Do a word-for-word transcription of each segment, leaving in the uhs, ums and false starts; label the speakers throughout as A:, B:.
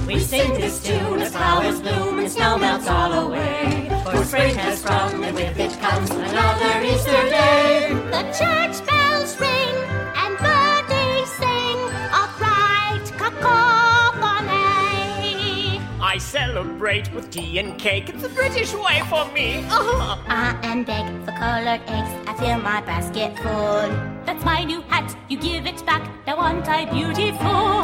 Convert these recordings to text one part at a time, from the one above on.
A: We sing this tune as flowers bloom and snow melts all away. For spring has sprung and with it comes another Easter day.
B: The church bells ring and birdies sing a bright cacophony.
C: I celebrate with tea and cake. It's the British way for me. Uh-huh.
B: I am big for colored eggs. I fill my basket full.
A: That's my new hat. You give it back. Now aren't I beautiful?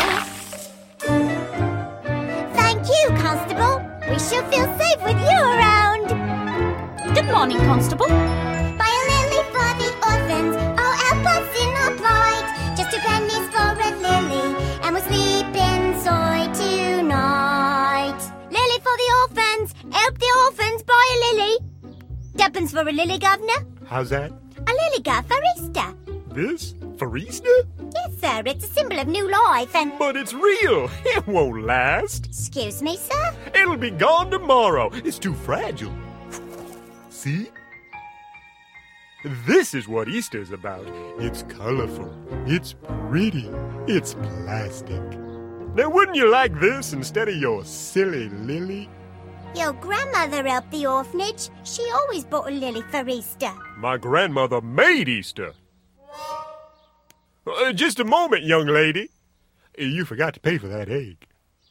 B: Thank you, Constable. We shall feel safe with you around.
A: Good morning, Constable.
B: Buy a lily for the orphans. Oh, help us in our plight. Just two pennies for a lily, and we'll sleep inside tonight. Lily for the orphans. Help the orphans buy a lily. Tuppence for a lily, Governor.
D: How's that?
B: A lily guv for Easter.
D: This? For Easter?
B: Yes, sir. It's a symbol of new life and...
D: But it's real. It won't last.
B: Excuse me, sir?
D: It'll be gone tomorrow. It's too fragile. See? This is what Easter's about. It's colorful. It's pretty. It's plastic. Now, wouldn't you like this instead of your silly lily?
B: Your grandmother helped the orphanage. She always bought a lily for Easter.
D: My grandmother made Easter. Uh, just a moment, young lady. You forgot to pay for that egg.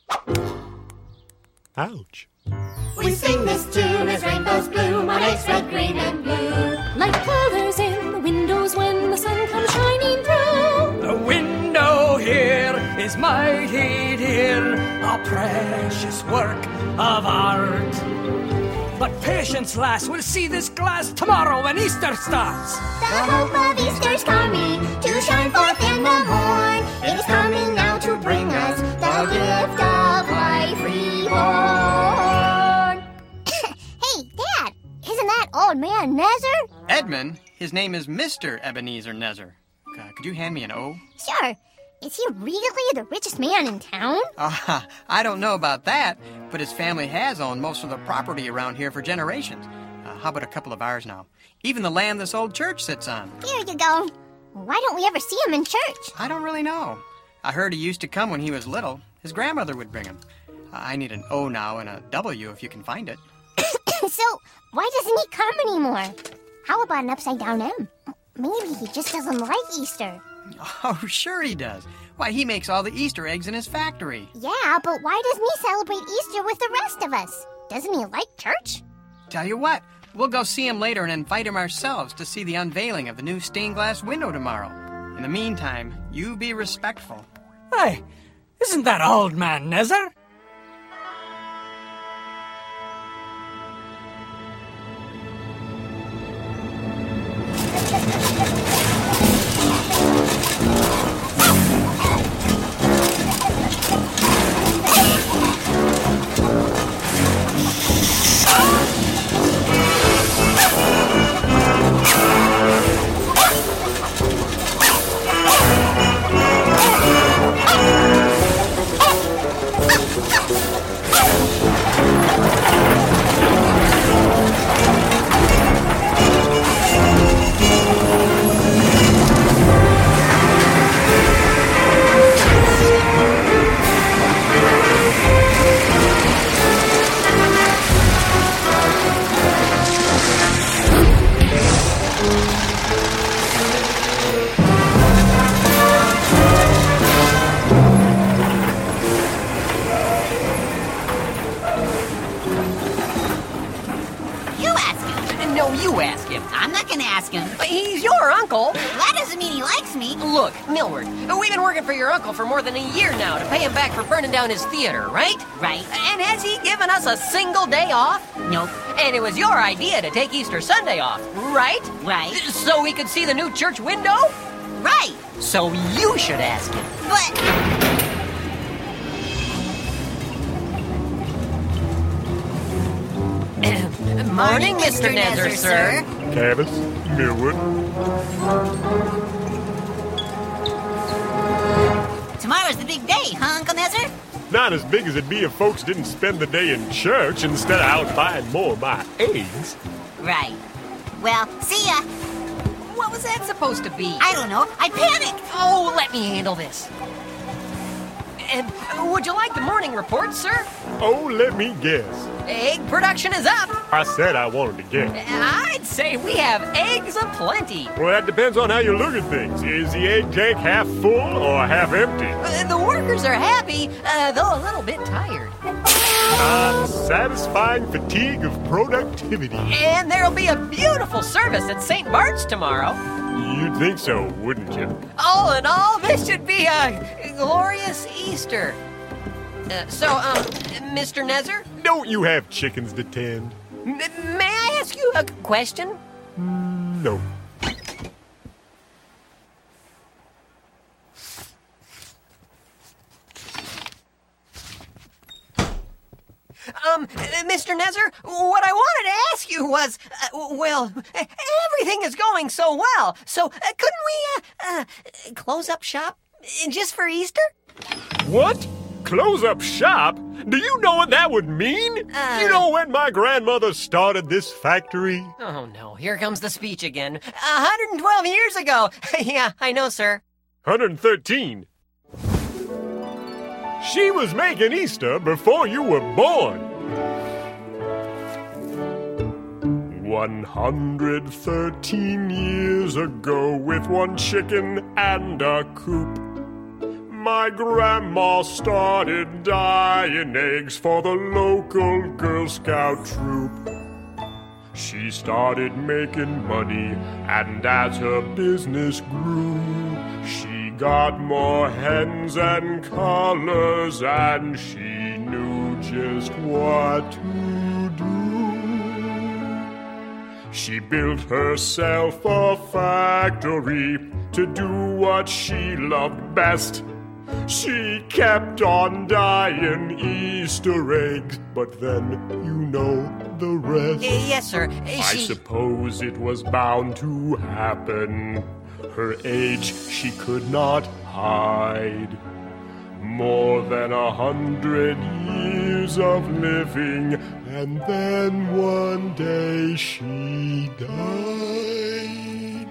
D: Ouch.
A: We sing this tune as rainbows bloom on eggs red, green, and blue. Like colors in the windows when the sun comes shining through.
C: The window here is mighty dear, a precious work of art. But patience, lass, we'll see this glass tomorrow when Easter starts.
B: The hope of Easter's coming to shine forth in the morn. It is coming now to bring us the gift of life reborn. Hey, Dad, isn't that old man Nezer?
E: Edmund, his name is Mister Ebenezer Nezer. Uh, could you hand me an O?
B: Sure. Is he really the richest man in town?
E: Uh, I don't know about that, but his family has owned most of the property around here for generations. Uh, how about a couple of ours now? Even the land this old church sits on.
B: Here you go. Why don't we ever see him in church?
E: I don't really know. I heard he used to come when he was little. His grandmother would bring him. Uh, I need an O now and a W if you can find it.
B: So, why doesn't he come anymore? How about an upside-down M? Maybe he just doesn't like Easter.
E: Oh, sure he does. Why, he makes all the Easter eggs in his factory.
B: Yeah, but why doesn't he celebrate Easter with the rest of us? Doesn't he like church?
E: Tell you what, we'll go see him later and invite him ourselves to see the unveiling of the new stained glass window tomorrow. In the meantime, you be respectful.
C: Hey, isn't that old man Nezer?
F: You ask him.
G: I'm not gonna ask him.
F: But he's your uncle.
G: That doesn't mean he likes me.
F: Look, Millward, we've been working for your uncle for more than a year now to pay him back for burning down his theater, right?
G: Right.
F: And has he given us a single day off?
G: Nope.
F: And it was your idea to take Easter Sunday off, right?
G: Right.
F: So we could see the new church window?
G: Right.
F: So you should ask him.
G: But...
F: Morning, Mister Nezer, sir.
D: Cavis, Millwood.
G: Tomorrow's the big day, huh, Uncle Nezer?
D: Not as big as it'd be if folks didn't spend the day in church instead of out buying more of my eggs.
G: Right. Well, see ya.
F: What was that supposed to be?
G: I don't know. I panicked.
F: Oh, let me handle this. And uh, would you like the morning report, sir?
D: Oh, let me guess.
F: Egg production is up.
D: I said I wanted to guess.
F: I'd say we have eggs aplenty.
D: Well, that depends on how you look at things. Is the egg tank half full or half empty?
F: Uh, the workers are happy, uh, though a little bit tired.
D: Ah, satisfying fatigue of productivity.
F: And there'll be a beautiful service at Saint Bart's tomorrow.
D: You'd think so, wouldn't you?
F: All in all, this should be a glorious Easter. Uh, so, um, Mister Nezer?
D: Don't you have chickens to tend?
F: M- may I ask you a question?
D: No.
F: Um, Mister Nezer, what I wanted to ask you was, uh, well, everything is going so well, so uh, couldn't we, uh, uh, close up shop just for Easter?
D: What? Close up shop? Do you know what that would mean?
F: Uh,
D: you know when my grandmother started this factory?
F: Oh, no, here comes the speech again. one hundred twelve years ago. Yeah, I know, sir.
D: one hundred thirteen. She was making Easter before you were born. one hundred thirteen years ago, with one chicken and a coop, my grandma started dyeing eggs for the local Girl Scout troop. She started making money, and as her business grew, she got more hens and colors, and she knew just what to do. She built herself a factory to do what she loved best. She kept on dyeing Easter eggs, but then you know the rest.
F: Yes, sir.
D: I
F: She...
D: suppose it was bound to happen. Her age she could not hide. More than a hundred years of living, and then one day she died.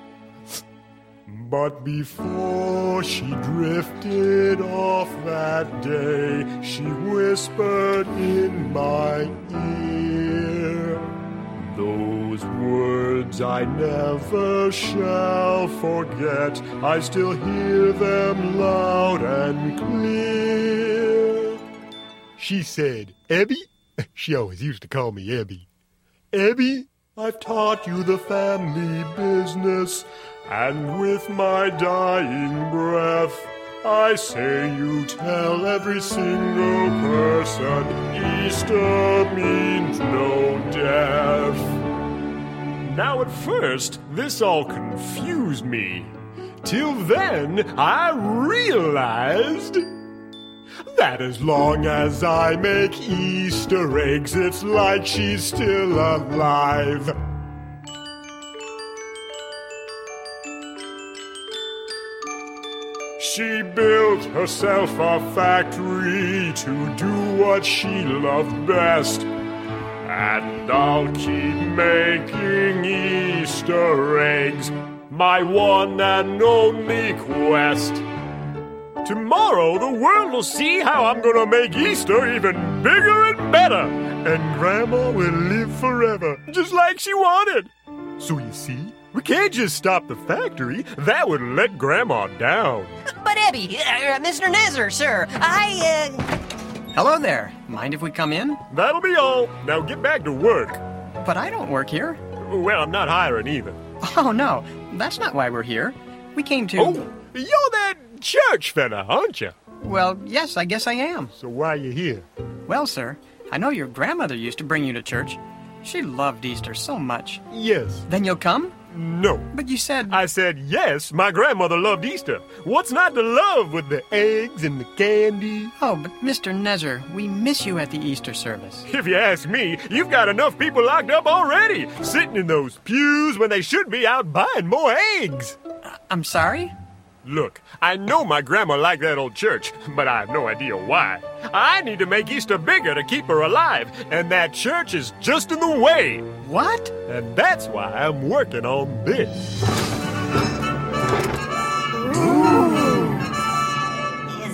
D: But before she drifted off that day, she whispered in my ear, those words I never shall forget. I still hear them loud and clear. She said, Ebby? She always used to call me Ebby. Ebby, I've taught you the family business, and with my dying breath, I say you tell every single person Easter means no death. Now at first, this all confused me. Till then, I realized that as long as I make Easter eggs, it's like she's still alive. She built herself a factory to do what she loved best. And I'll keep making Easter eggs, my one and only quest. Tomorrow the world will see how I'm gonna make Easter even bigger and better. And Grandma will live forever, just like she wanted. So you see, we can't just stop the factory. That would let Grandma down.
F: But Ebby, uh, Mister Nezer, sir, I, uh...
E: Hello there. Mind if we come in?
D: That'll be all. Now get back to work.
E: But I don't work here.
D: Well, I'm not hiring either.
E: Oh, no. That's not why we're here. We came to...
D: Oh, you're that church fella, aren't you?
E: Well, yes, I guess I am.
D: So why are you here?
E: Well, sir, I know your grandmother used to bring you to church. She loved Easter so much.
D: Yes.
E: Then you'll come?
D: No.
E: But you said...
D: I said yes, my grandmother loved Easter. What's not to love with the eggs and the candy?
E: Oh, but Mister Nezer, we miss you at the Easter service.
D: If you ask me, you've got enough people locked up already, sitting in those pews when they should be out buying more eggs.
E: Uh, I'm sorry?
D: Look, I know my grandma liked that old church, but I have no idea why. I need to make Easter bigger to keep her alive, and that church is just in the way.
E: What?
D: And that's why I'm working on this.
G: Is that one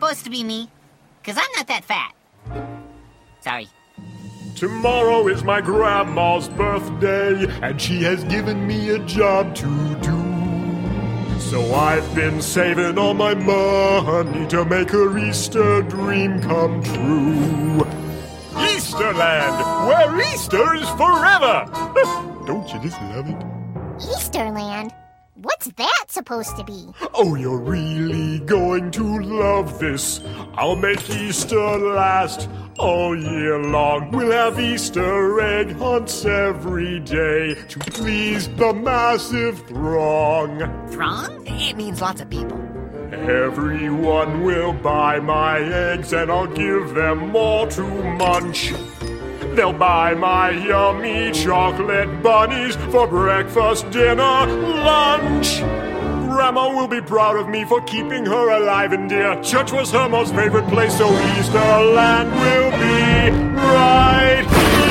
G: supposed to be me, because I'm not that fat. Sorry.
D: Tomorrow is my grandma's birthday, and she has given me a job to do. So I've been saving all my money to make her Easter dream come true. Easterland, where Easter is forever! Don't you just love it?
B: Easterland? What's that supposed to be?
D: Oh, you're really going to love this. I'll make Easter last all year long. We'll have Easter egg hunts every day to please the massive throng.
G: Throng?
F: It means lots of people.
D: Everyone will buy my eggs and I'll give them more to munch. They'll buy my yummy chocolate bunnies for breakfast, dinner, lunch. Grandma will be proud of me for keeping her alive and dear. Church was her most favorite place, so Easterland will be right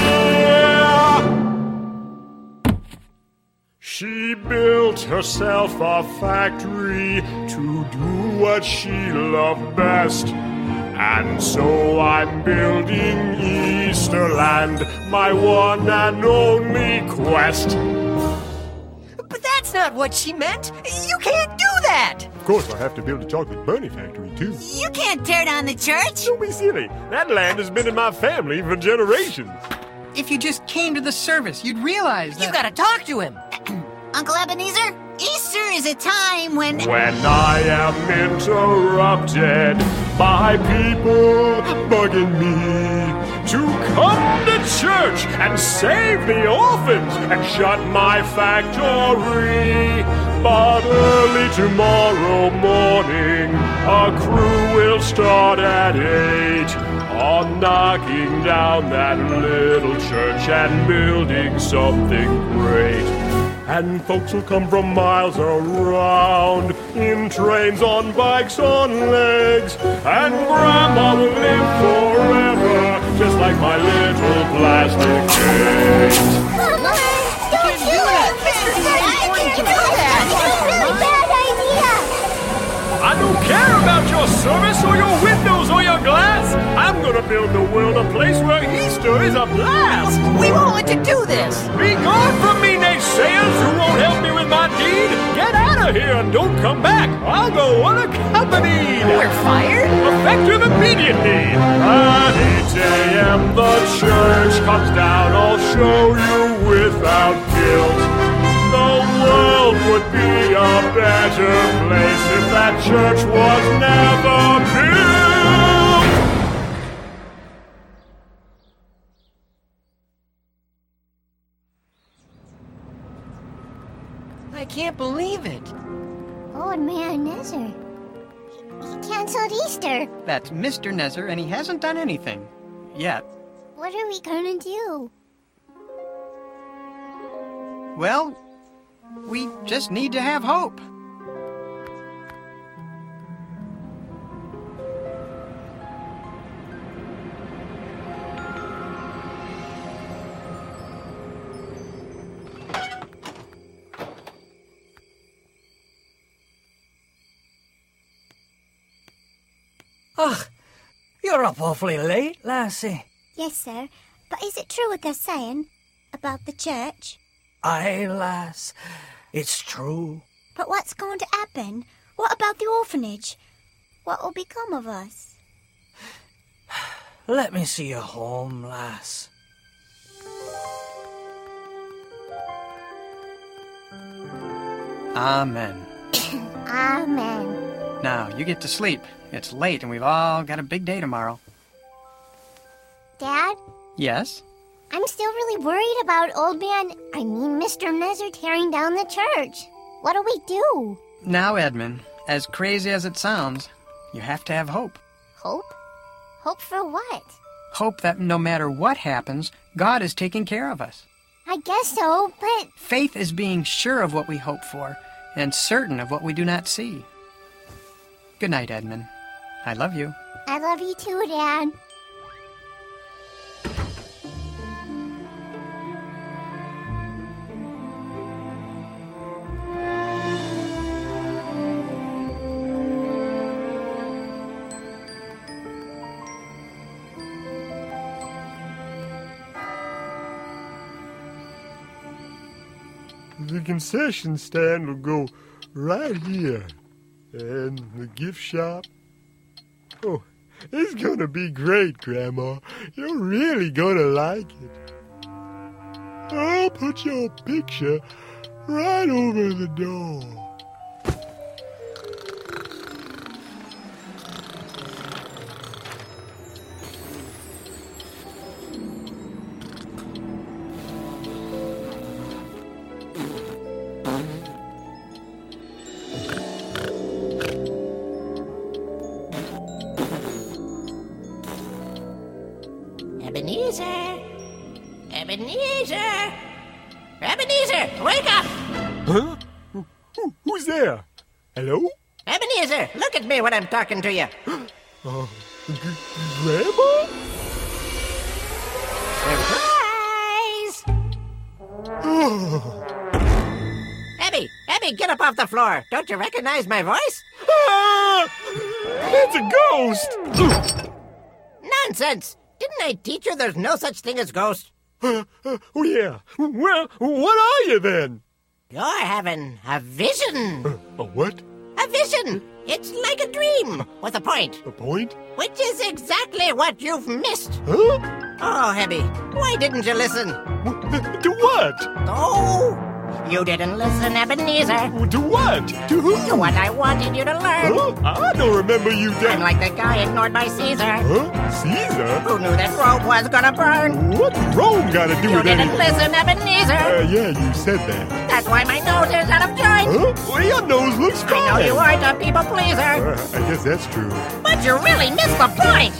D: here. She built herself a factory to do what she loved best. And so I'm building Easterland, my one and only quest.
F: But that's not what she meant. You can't do that.
D: Of course, I have to build a chocolate bunny factory, too.
G: You can't tear down the church.
D: Don't be silly. That land has been in my family for generations.
E: If you just came to the service, you'd realize that...
F: You gotta talk to him.
G: Uncle Ebenezer, Easter is a time when...
D: When I am interrupted by people bugging me to come to church and save the orphans and shut my factory. But early tomorrow morning, a crew will start at eight on knocking down that little church and building something great. And folks will come from miles around in trains, on bikes, on legs. And Grandma will live forever, just like my little plastic cake.
B: Mama, don't do it! Mister I can't do that! It's a really bad idea!
D: I don't care about your service or your windows or your glass. I'm gonna build the world a place where Easter is a blast.
F: We won't let you do this.
D: Be gone from me, naysayers who won't help me with my deed. Get out of here and don't come back. I'll go unaccompanied.
F: We're fired?
D: Effective immediately. At eight a.m. the church comes down. I'll show you without guilt. The world would be a better place if that church was never built.
F: I can't believe it.
B: Old Man Nezer. He, he canceled Easter.
E: That's Mister Nezer, and he hasn't done anything. Yet.
B: What are we gonna do?
E: Well, we just need to have hope.
C: Ugh, you're up awfully late, lassie.
B: Yes, sir. But is it true what they're saying about the church?
C: Aye, lass, it's true.
B: But what's going to happen? What about the orphanage? What will become of us?
C: Let me see you home, lass.
E: Amen.
B: Amen.
E: Now, you get to sleep. It's late, and we've all got a big day tomorrow.
B: Dad?
E: Yes?
B: I'm still really worried about old man, I mean Mister Nezer tearing down the church. What do we do?
E: Now, Edmund, as crazy as it sounds, you have to have hope.
B: Hope? Hope for what?
E: Hope that no matter what happens, God is taking care of us.
B: I guess so, but...
E: Faith is being sure of what we hope for and certain of what we do not see. Good night, Edmund. I love you.
B: I love you too, Dad.
D: the concession stand will go right here. And the gift shop. Oh, it's gonna be great, Grandma. You're really gonna like it. I'll put your picture right over the door.
G: Ebenezer! Ebenezer! Ebenezer, wake up!
D: Huh? Who, who, who's there? Hello?
G: Ebenezer, look at me when I'm talking to you.
D: Uh, g- Grandma?
G: Surprise!
D: Oh.
G: Abby, Abby, get up off the floor. Don't you recognize my voice?
D: Ah! It's a ghost!
G: Nonsense! Didn't I teach you there's no such thing as ghosts?
D: Uh, uh, oh, yeah. Well, what are you then?
G: You're having a vision.
D: Uh, a what?
G: A vision. It's like a dream with a point,
D: A point?
G: which is exactly what you've missed.
D: Huh?
G: Oh, Abby, why didn't you listen?
D: W- To what?
G: Oh, you didn't listen, Ebenezer.
D: To what? To who?
G: To what I wanted you to learn.
D: Huh? I don't remember you
G: I'm
D: dead.
G: like the guy ignored by Caesar,
D: Huh? Caesar?
G: who knew that Rome was gonna burn.
D: What Rome got to do
G: You
D: with
G: didn't
D: anything?
G: listen, Ebenezer.
D: Uh, yeah, you said that.
G: That's why my nose is out of joint.
D: Huh? Well, your nose looks fine.
G: I know you aren't a people pleaser,
D: Uh, I guess that's true.
G: but you really missed the point.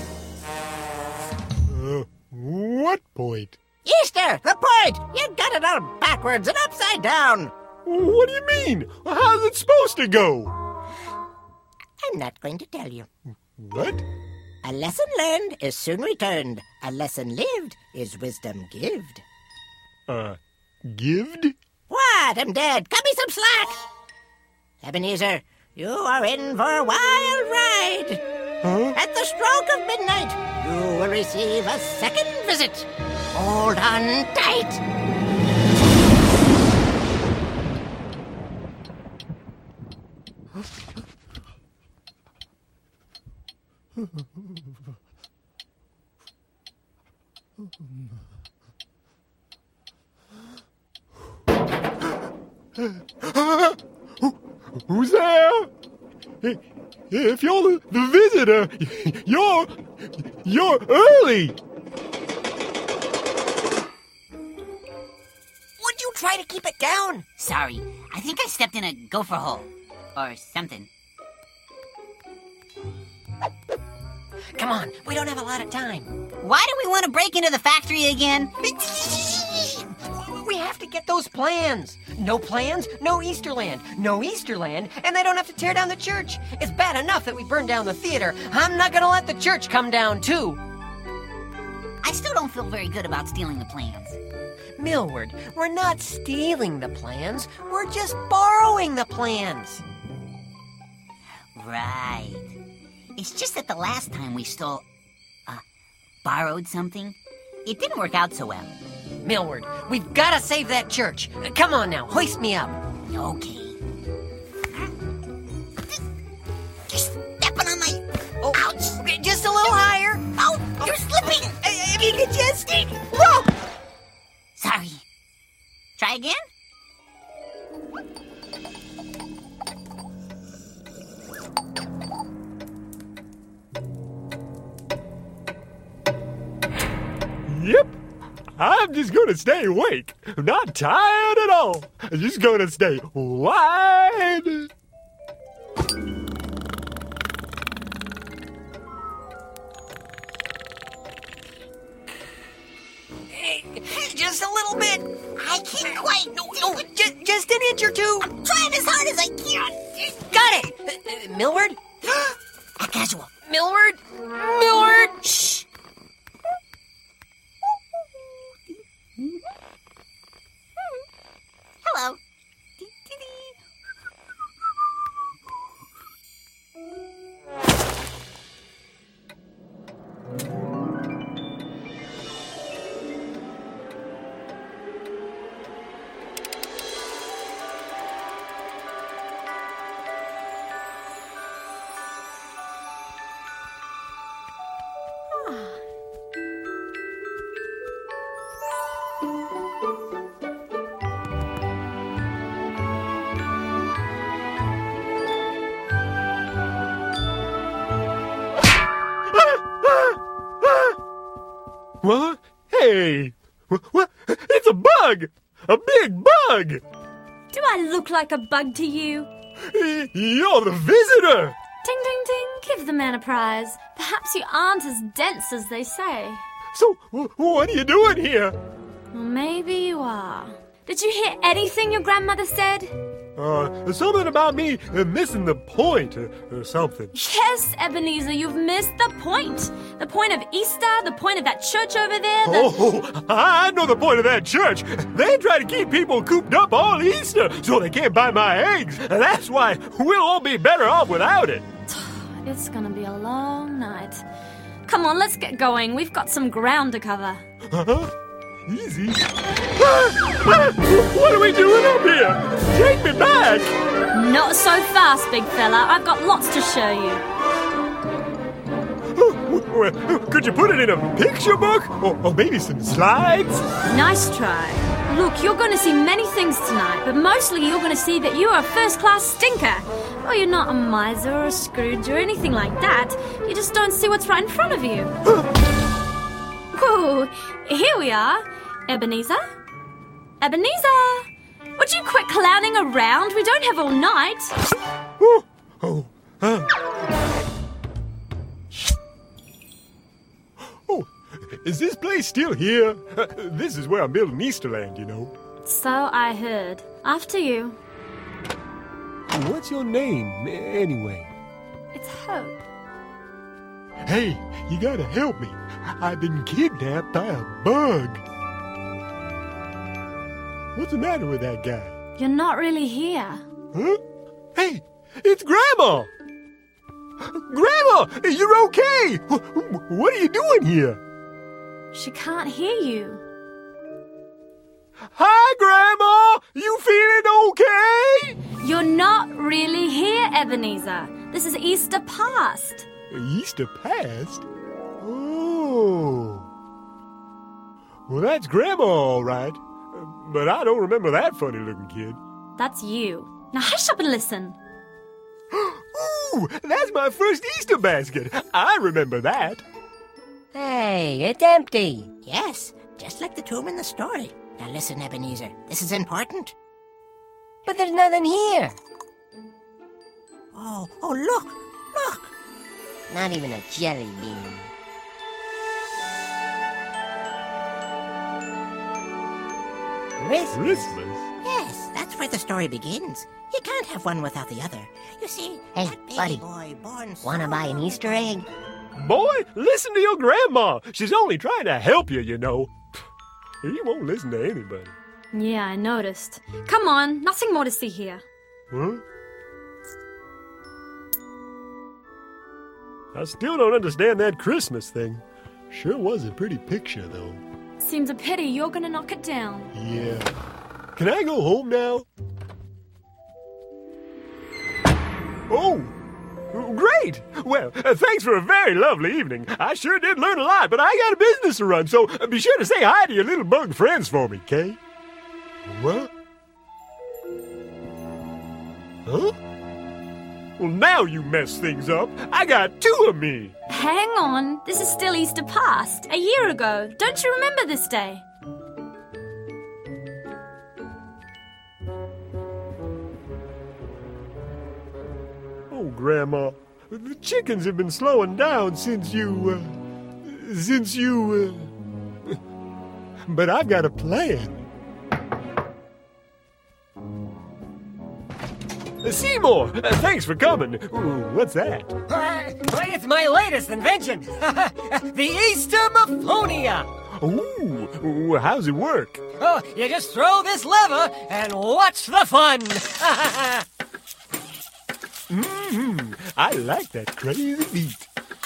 D: Uh, what point?
G: Easter, the point. You got it all backwards and upside down.
D: What do you mean? How's it supposed to go?
G: I'm not going to tell you.
D: What?
G: A lesson learned is soon returned. A lesson lived is wisdom gived.
D: Uh, gived?
G: What? I'm dead. Cut me some slack. Ebenezer, you are in for a wild ride.
D: Huh?
G: At the stroke of midnight, you will receive a second visit. Hold on tight.
D: Who's there? If you're the, the visitor, you're you're early.
F: Would you try to keep it down?
H: Sorry, I think I stepped in a gopher hole. Or something.
F: Come on, we don't have a lot of time.
H: Why do we want to break into the factory again?
F: We have to get those plans. No plans, no Easterland. No Easterland, and they don't have to tear down the church. It's bad enough that we burned down the theater. I'm not gonna let the church come down, too.
H: I still don't feel very good about stealing the plans.
F: Millward, we're not stealing the plans. We're just borrowing the plans.
H: Right. It's just that the last time we stole, uh, borrowed something, it didn't work out so well.
F: Millward, we've got to save that church. Come on now, hoist me up.
H: Okay. You're stepping on my...
F: Oh,
H: Ouch!
F: okay, just a little higher.
H: Oh, you're slipping!
F: If you could just... Whoa!
H: Sorry. Try again?
D: Yep. I'm just gonna stay awake. I'm not tired at all. I'm just gonna stay wide.
F: Hey, just a little bit.
H: I can't quite.
F: No, no, just, just an inch or two.
H: I'm trying as hard as I can.
F: Got it. Uh, uh, Millward?
H: A casual.
F: Millward? Millward?
H: Shh. Hello.
D: What? Hey! What? It's a bug! A big bug!
I: Do I look like a bug to you?
D: You're the visitor!
I: Ding, ding, ding. Give the man a prize. Perhaps you aren't as dense as they say.
D: So, what are you doing here?
I: Well, maybe you are. Did you hear anything your grandmother said?
D: Uh, something about me uh, missing the point or, or something.
I: Yes, Ebenezer, you've missed the point. The point of Easter, the point of that church over there. The...
D: Oh, I know the point of that church. They try to keep people cooped up all Easter so they can't buy my eggs. And that's why we'll all be better off without it.
I: It's gonna be a long night. Come on, let's get going. We've got some ground to cover.
D: Uh-huh. Easy. Ah! Ah! What are we doing up here? Take me back!
I: Not so fast, big fella. I've got lots to show you.
D: Well, could you put it in a picture book? Or, or maybe some slides?
I: Nice try. Look, you're going to see many things tonight, but mostly you're going to see that you are a first-class stinker. Oh, you're not a miser or a Scrooge or anything like that. You just don't see what's right in front of you. Whoa, here we are. Ebenezer? Ebenezer! Would you quit clowning around? We don't have all night.
D: Oh, oh, uh. Oh, is this place still here? Uh, this is where I'm building Easterland, you know.
I: So I heard. After you.
D: What's your name, anyway?
I: It's Hope.
D: Hey, you gotta help me. I've been kidnapped by a bug. What's the matter with that guy?
I: You're not really here.
D: Huh? Hey, it's Grandma! Grandma, you're okay! What are you doing here?
I: She can't hear you.
D: Hi, Grandma! You feeling okay?
I: You're not really here, Ebenezer. This is Easter past.
D: Easter past? Oh. Well, that's Grandma, all right. But I don't remember that funny-looking kid.
I: That's you. Now hush up and listen.
D: Ooh, that's my first Easter basket. I remember that.
F: Hey, it's empty.
G: Yes, just like the tomb in the story. Now listen, Ebenezer, this is important.
F: But there's nothing here.
G: Oh, oh, look, look.
F: Not even a jelly bean. Christmas?
D: Christmas?
G: Yes, that's where the story begins. You can't have one without the other. You see,
F: Hey,
G: that baby
F: buddy,
G: boy born so
F: Wanna buy an
G: long
F: Easter
G: ago-
F: egg?
D: Boy, listen to your grandma. She's only trying to help you, you know. He won't listen to anybody.
I: Yeah, I noticed. Come on, nothing more to see here.
D: Huh? I still don't understand that Christmas thing. Sure was a pretty picture, though.
I: Seems a pity you're gonna knock it down.
D: Yeah. Can I go home now? Oh! Great! Well, uh, thanks for a very lovely evening. I sure did learn a lot, but I got a business to run, so uh, be sure to say hi to your little bug friends for me, Kay. What? Huh? Well, now you mess things up. I got two of me.
I: Hang on, this is still Easter past, a year ago. Don't you remember this day?
D: Oh, Grandma, the chickens have been slowing down since you, uh, since you, uh, but I've got a plan. Seymour, uh, thanks for coming. Ooh, what's that?
F: Why, it's my latest invention. The Easter Buffonia.
D: Ooh, how's it work?
F: Oh, you just throw this lever and watch the fun.
D: Mmm, I like that crazy beat.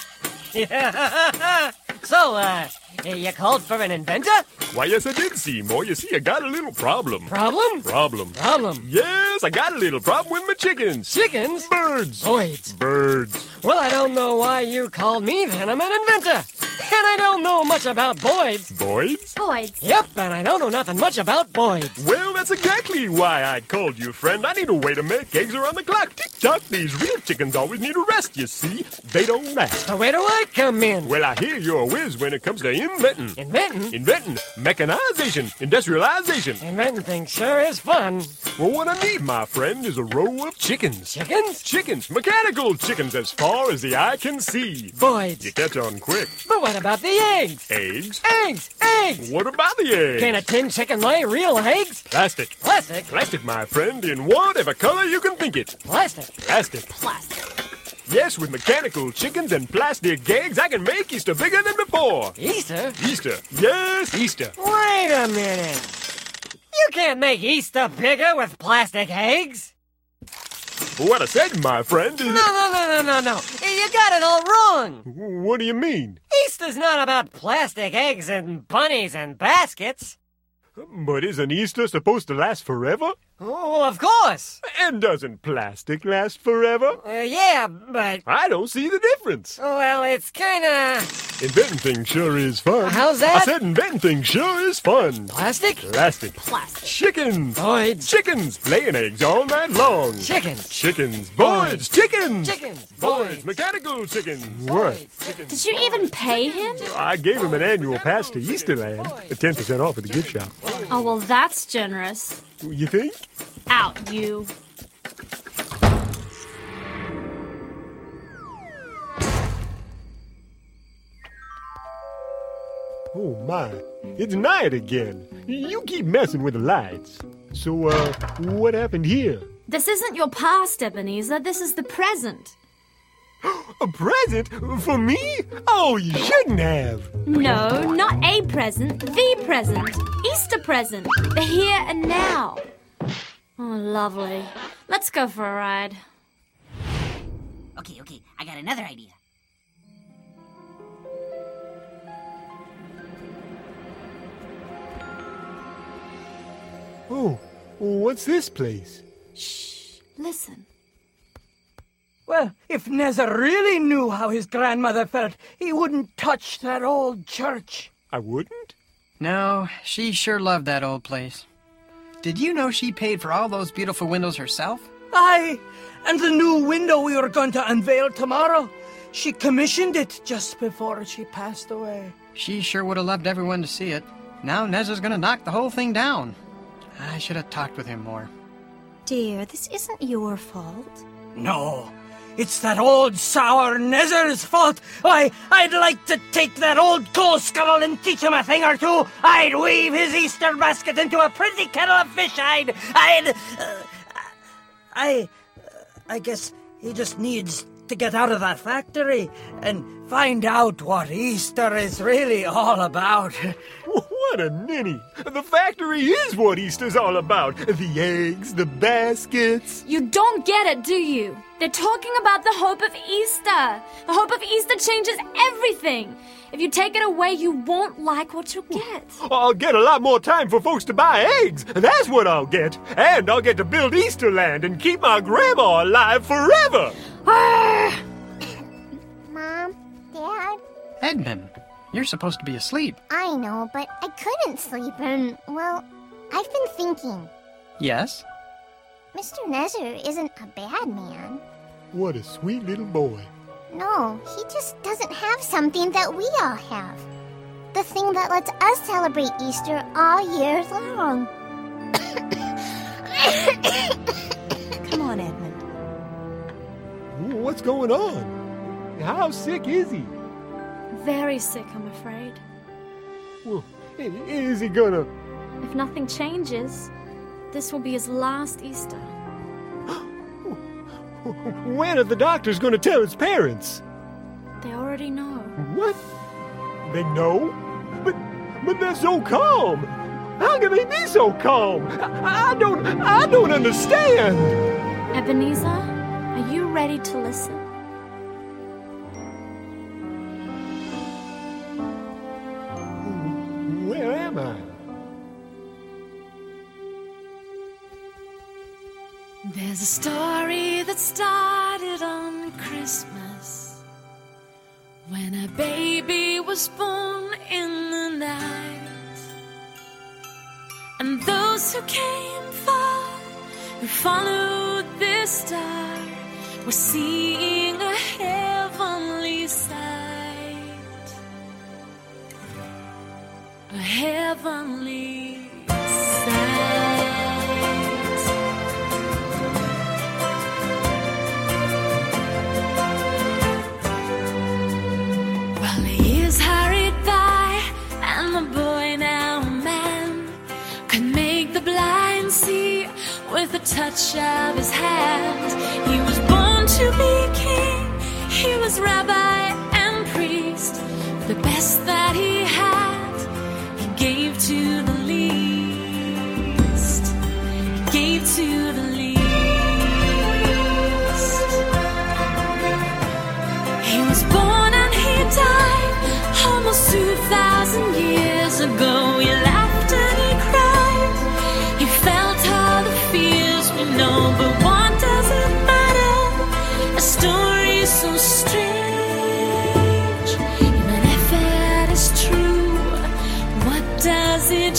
F: So, uh, you called for an inventor?
D: Why, yes, I did, Seymour. You see, I got a little problem.
F: Problem?
D: Problem.
F: Problem.
D: Yes, I got a little problem with my chickens.
F: Chickens?
D: Birds.
F: Boys.
D: Birds.
F: Well, I don't know why you called me then. I'm an inventor. And I don't know much about boys.
D: Boys?
I: Boys.
F: Yep, and I don't know nothing much about boys.
D: Well, that's exactly why I called you, friend. I need a way to make eggs around the clock. Tick-tock, these real chickens always need a rest, you see. They don't rest.
F: So where do I come in?
D: Well, I hear you're a whiz when it comes to say inventing.
J: Inventing?
D: Inventing. Mechanization. Industrialization.
J: Inventing things sure is fun.
D: Well, what I need, my friend, is a row of chickens.
J: Chickens?
D: Chickens. Mechanical chickens as far as the eye can see.
J: Boys.
D: You catch on quick.
J: But what about the eggs?
D: Eggs?
J: Eggs! Eggs!
D: What about the eggs?
J: Can a tin chicken lay real eggs?
D: Plastic.
J: Plastic?
D: Plastic, my friend, in whatever color you can think it.
J: Plastic?
D: Plastic.
J: Plastic.
D: Yes, with mechanical chickens and plastic eggs, I can make Easter bigger than before.
J: Easter?
D: Easter. Yes, Easter.
J: Wait a minute. You can't make Easter bigger with plastic eggs.
D: What I said, my friend, is...
J: No, no, no, no, no, no. You got it all wrong.
D: What do you mean?
J: Easter's not about plastic eggs and bunnies and baskets.
D: But isn't Easter supposed to last forever?
J: Oh, of course.
D: And doesn't plastic last forever?
J: Uh, yeah, but...
D: I don't see the difference.
J: Well, it's kinda...
D: Inventing things sure is fun.
J: How's that?
D: I said inventing things sure is fun.
J: Plastic?
D: Plastic.
J: Plastic.
D: Chickens.
J: Boys.
D: Chickens. Laying eggs all night long.
J: Chickens.
D: Chickens. Boys. Chickens.
J: Chickens.
D: Boys.
J: Boys.
D: Mechanical chickens.
J: Boys.
D: What?
I: Did you even pay him?
D: I gave him an annual pass to Easterland. ten percent off at the gift shop.
I: Oh, well, that's generous.
D: You think?
I: Out, you.
D: Oh, my. It's night again. You keep messing with the lights. So, uh, what happened here?
I: This isn't your past, Ebenezer. This is the present.
D: A present? For me? Oh, you shouldn't have.
I: No, not a present. The present. Easter present. The here and now. Oh, lovely. Let's go for a ride.
H: Okay, okay, I got another idea.
D: Oh, what's this place?
I: Shh. Listen.
C: Well, if Nezer really knew how his grandmother felt, he wouldn't touch that old church.
D: I wouldn't?
E: No, she sure loved that old place. Did you know she paid for all those beautiful windows herself?
C: Aye, and the new window we were going to unveil tomorrow. She commissioned it just before she passed away.
E: She sure would have loved everyone to see it. Now Nezer's gonna knock the whole thing down. I should have talked with him more.
B: Dear, this isn't your fault.
C: No, it's that old sour Nezer's fault. Why, I'd like to take that old coal scuttle and teach him a thing or two. I'd weave his Easter basket into a pretty kettle of fish. I'd... I'd... Uh, I... Uh, I guess he just needs to get out of that factory and find out what Easter is really all about.
D: What a ninny! The factory is what Easter's all about. The eggs, the baskets.
I: You don't get it, do you? They're talking about the hope of Easter. The hope of Easter changes everything. If you take it away, you won't like what you get.
D: I'll get a lot more time for folks to buy eggs. That's what I'll get. And I'll get to build Easterland and keep my grandma alive forever.
B: Mom, Dad,
E: Edmund, you're supposed to be asleep.
B: I know, but I couldn't sleep and, well, I've been thinking.
E: Yes?
B: Mister Nezer isn't a bad man.
D: What a sweet little boy.
B: No, he just doesn't have something that we all have. The thing that lets us celebrate Easter all year long. Come on, Edmund.
D: What's going on? How sick is he?
I: Very sick, I'm afraid.
D: Well, is he gonna...
I: If nothing changes, this will be his last Easter.
D: When are the doctors gonna tell his parents?
I: They already know.
D: What? They know? But but they're so calm. How can they be so calm? I, I don't I don't understand.
I: Ebenezer, are you ready to listen?
D: Where am I?
I: There's a story that started on Christmas, when a baby was born in the night. And those who came far, who followed this star, were seeing a heavenly sight. a heavenly sight. Well, the years hurried by, and the boy, now a man, could make the blind see with a touch of his hand. He was born to be king. He was rabbi and priest. The best that he had, he gave to the least. He gave to the least. He was born and he died almost two thousand years ago. He laughed and he cried. He felt all the fears we know, but what does it matter? A story so strange, even if it is true, what does it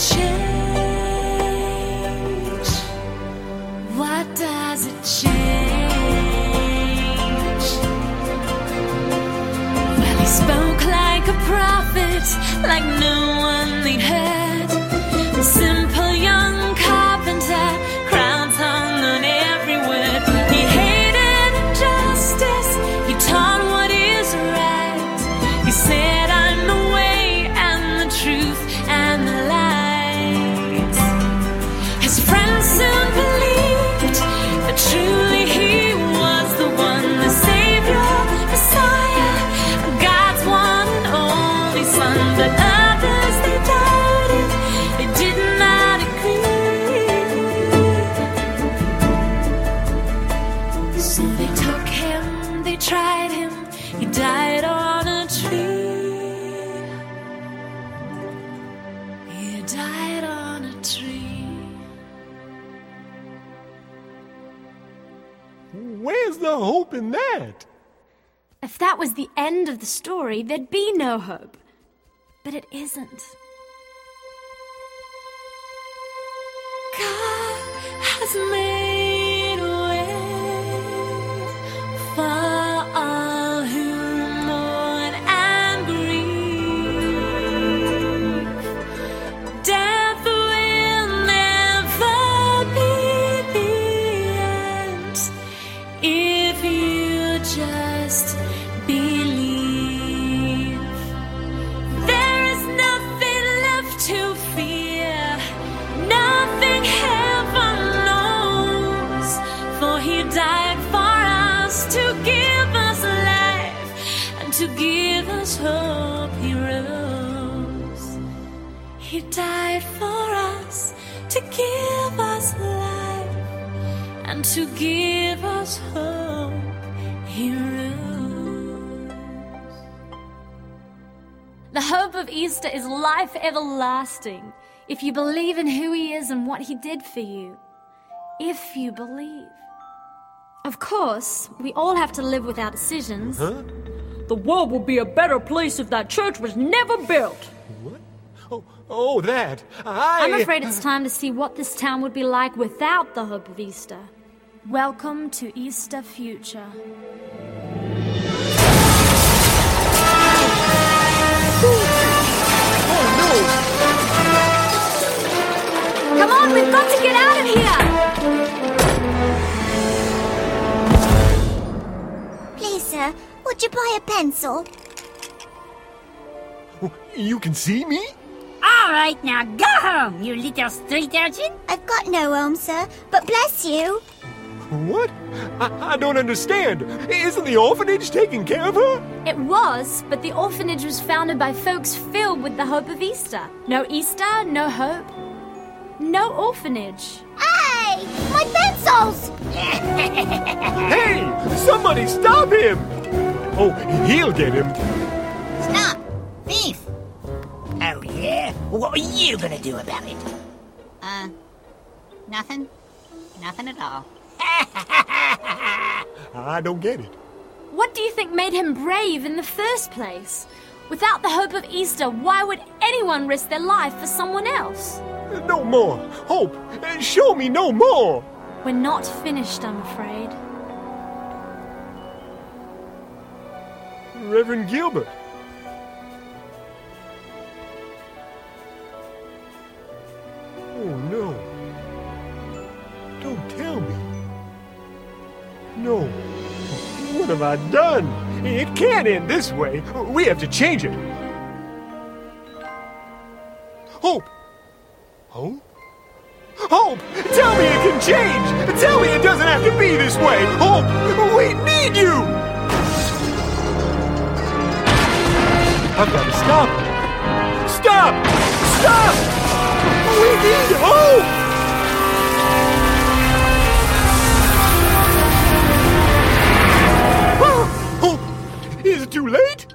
I: change? What does it change? Well, he spoke like a prophet, like no one they'd heard. A simple young carpenter, crowns hung on every word. He hated injustice, he taught what is right. He said, I'm the way and the truth and the light. His friends soon believed that truly he was the one, the Savior, Messiah, God's one and only Son. But others, they doubted, they did not agree. So they took him, they tried him, he died on a tree. He died on a tree.
K: Where's the hope in that?
I: If that was the end of the story, there'd be no hope. But it isn't. God has made a way for all who mourn and grieve. Death will never be the end if you just believe. There is nothing left to fear, nothing heaven knows, for he died for us to give us life and to give us hope. He rose. He died for us to give us life and to give us hope. He rose. The hope of Easter is life everlasting. If you believe in who he is and what he did for you. If you believe. Of course, we all have to live with our decisions.
K: Huh?
L: The world would be a better place if that church was never built.
K: What? Oh, oh, that. I...
I: I'm afraid it's time to see what this town would be like without the hope of Easter. Welcome to Easter Future. Come on, we've got to get out of here!
B: Please, sir, would you buy a pencil?
K: You can see me?
G: All right, now go home, you little street urchin.
B: I've got no home, sir, but bless you.
K: What? I, I don't understand. Isn't the orphanage taking care of her?
I: It was, but the orphanage was founded by folks filled with the hope of Easter. No Easter, no hope, no orphanage.
B: Hey! My pencils!
K: Hey! Somebody stop him! Oh, he'll get him.
H: Stop! Thief!
G: Oh, yeah? What are you gonna do about it?
H: Uh, nothing. Nothing at all.
K: I don't get it.
I: What do you think made him brave in the first place? Without the hope of Easter, why would anyone risk their life for someone else?
K: No more. Hope. Show me no more.
I: We're not finished, I'm afraid.
K: Reverend Gilbert. What have I done? It can't end this way. We have to change it. Hope. Hope? Hope! Tell me it can change! Tell me it doesn't have to be this way! Hope! We need you! I've got to stop! Stop! Stop! We need hope! Hope! Is it too late?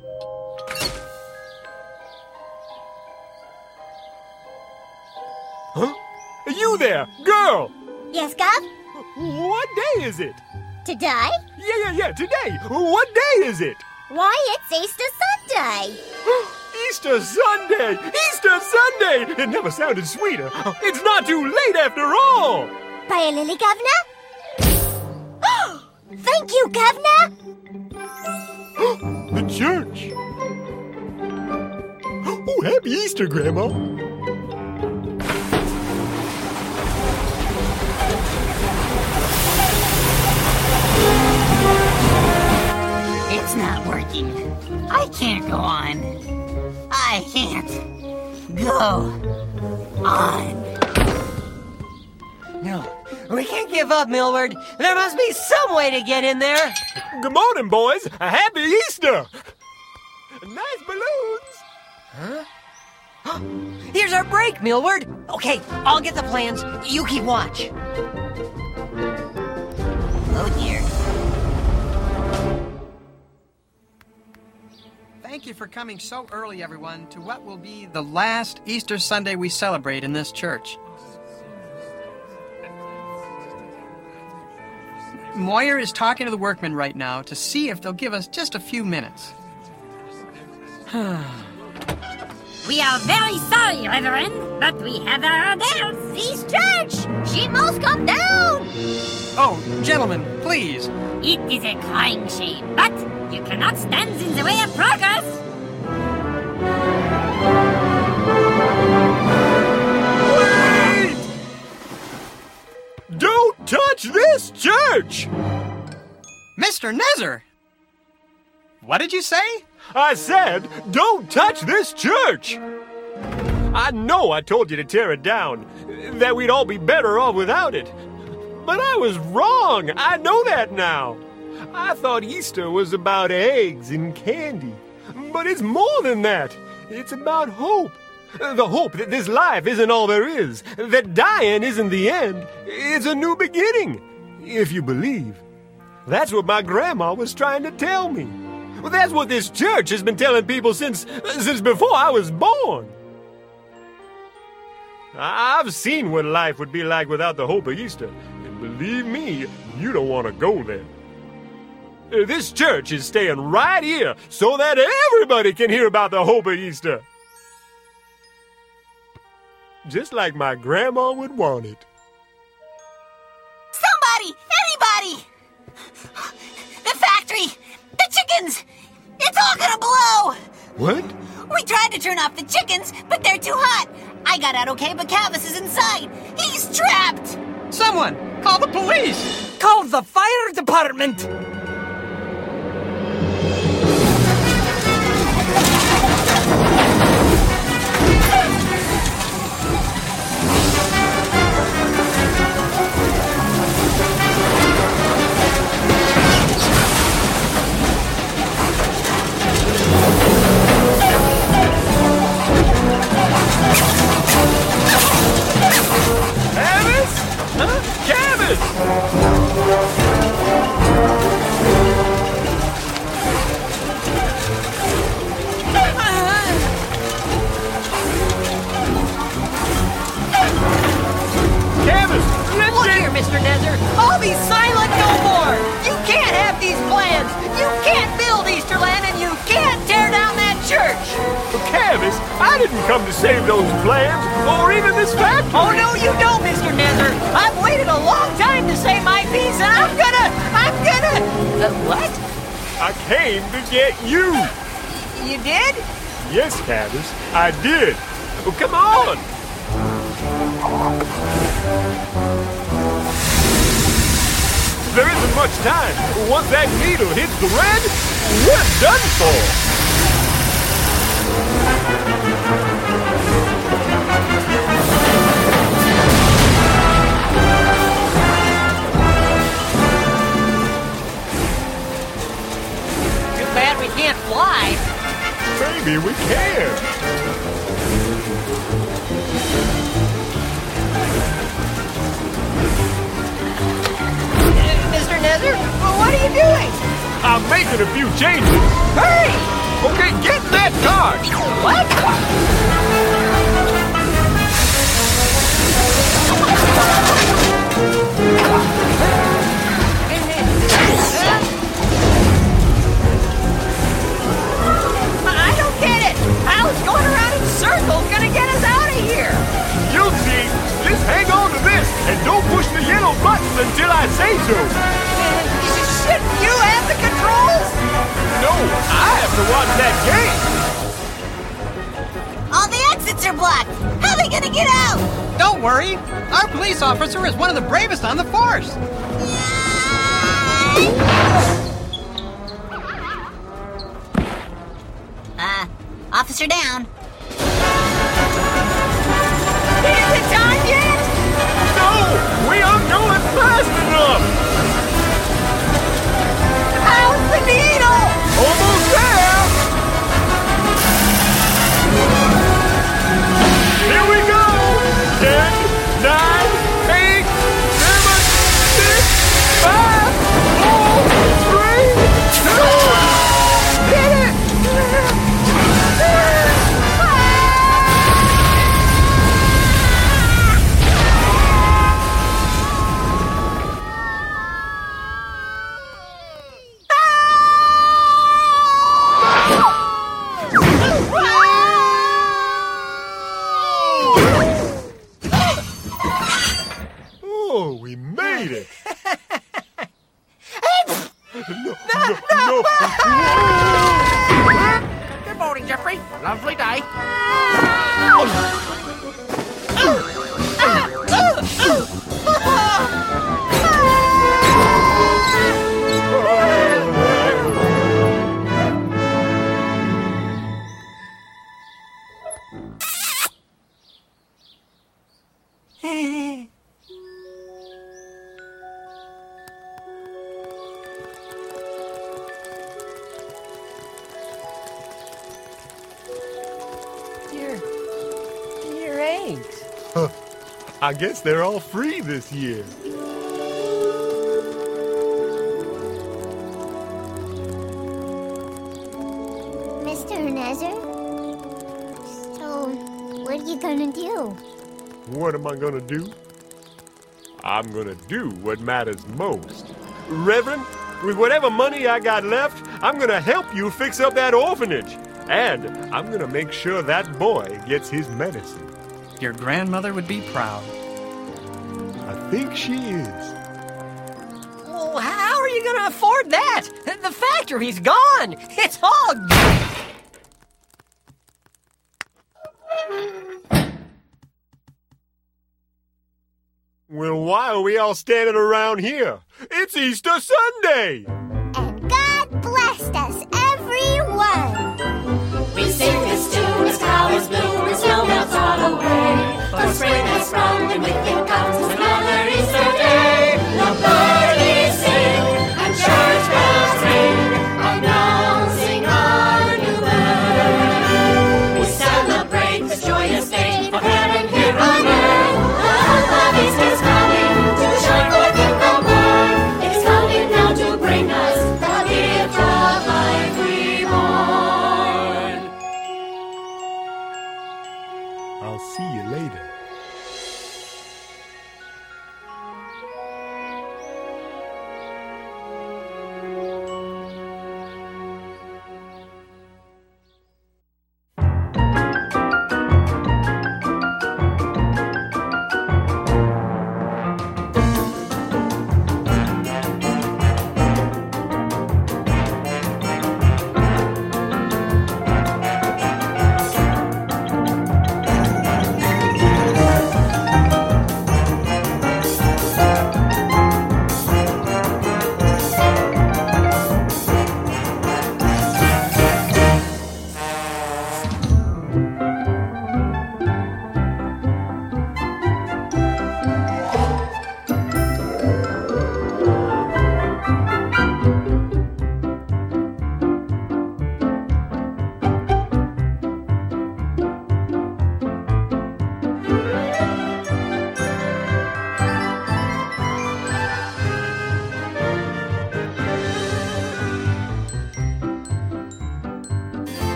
K: Huh? You there, girl!
B: Yes, Gov?
K: What day is it?
B: Today?
K: Yeah, yeah, yeah, today! What day is it?
B: Why, it's Easter Sunday!
K: Easter Sunday! Easter Sunday! It never sounded sweeter. It's not too late after all!
B: Pay a lily, Governor? Thank you, Governor!
K: The church! Oh, happy Easter, Grandma!
H: It's not working. I can't go on. I can't go on.
F: No, we can't give up, Milward. There must be some way to get in there.
K: Good morning, boys. A happy Easter. Nice balloons.
F: Huh? Here's our break, Milward. Okay, I'll get the plans. You keep watch.
H: Oh, dear.
E: Thank you for coming so early, everyone, to what will be the last Easter Sunday we celebrate in this church. Moyer is talking to the workmen right now to see if they'll give us just a few minutes.
I: We are very sorry, Reverend, but we have our orders.
B: This church! She must come down!
E: Oh, gentlemen, please.
I: It is a crying shame, but you cannot stand in the way of progress.
K: Wait! Don't touch this church!
E: Mister Nezer! What did you say?
K: I said, don't touch this church! I know I told you to tear it down, that we'd all be better off without it. But I was wrong. I know that now. I thought Easter was about eggs and candy. But it's more than that. It's about hope. The hope that this life isn't all there is, that dying isn't the end. It's a new beginning, if you believe. That's what my grandma was trying to tell me. Well, that's what this church has been telling people since, since before I was born. I've seen what life would be like without the hope of Easter. And believe me, you don't want to go there. This church is staying right here so that everybody can hear about the hope of Easter. Just like my grandma would want it.
H: Somebody! Anybody! The factory! The chickens! It's all gonna blow!
K: What?
H: We tried to turn off the chickens, but they're too hot. I got out okay, but Cavis is inside. He's trapped!
E: Someone! Call the police!
J: Call the fire department!
K: Cavis? Huh? Cavis! Cavis, let's
F: Look
K: get...
F: here, Mister Nezer. I'll be silent no more. You can't have these plans. You can't build Easterland, and you can't tear down that church.
K: Cavis, I didn't come to save those plans, or even this factory.
F: Oh, no, you don't, Mister Nezer. I've waited a long time to say my piece, and I'm gonna... I'm gonna... Uh, what?
K: I came to get you.
F: You did?
K: Yes, Cavis, I did. Well, come on. There isn't much time. Once that needle hits the red, we're done for.
F: Too bad we can't fly.
K: Maybe we can.
F: Mister Nether, what are you doing?
K: I'm making a few changes.
F: Hurry!
K: Okay, get in that car.
F: What? I don't get it. How's going around in circles gonna get us out of here?
K: You'll see. Just hang on to this and don't push the yellow buttons until I say so.
F: Shouldn't you have the controls?
K: No, I have to watch that game.
H: All the exits are blocked. How are they gonna get out?
E: Don't worry. Our police officer is one of the bravest on the force.
H: Uh, officer down.
F: Is it time yet?
K: No, we aren't going fast enough.
F: How's the needle?
K: Almost there. Here we go. Ten, nine, eight, seven, six, five, four, three, two.
F: Get it!
K: Oh, we made it. No, no, no.
G: Good morning, Jeffrey. Lovely day.
F: Your, your eggs.
K: I guess they're all free this year.
B: Mister Nether? So, what are you gonna do?
K: What am I gonna do? I'm gonna do what matters most. Reverend, with whatever money I got left, I'm gonna help you fix up that orphanage. And I'm gonna make sure that boy gets his medicine.
E: Your grandmother would be proud.
K: I think she is.
F: Well, how are you going to afford that? The factory's gone. It's all gone.
K: Well, why are we all standing around here? It's Easter Sunday!
B: And God blessed us, everyone!
A: We sing this tune as flowers bloom and snow melts all away. For spring has sprung and with it comes another Easter day. The birdies sing and church bells ring, announcing our new birth. We celebrate this joyous day of heaven here on earth. The hope of Easter's coming to shine forth in the world. It's coming now to bring us the gift of life reborn.
K: I'll see you later.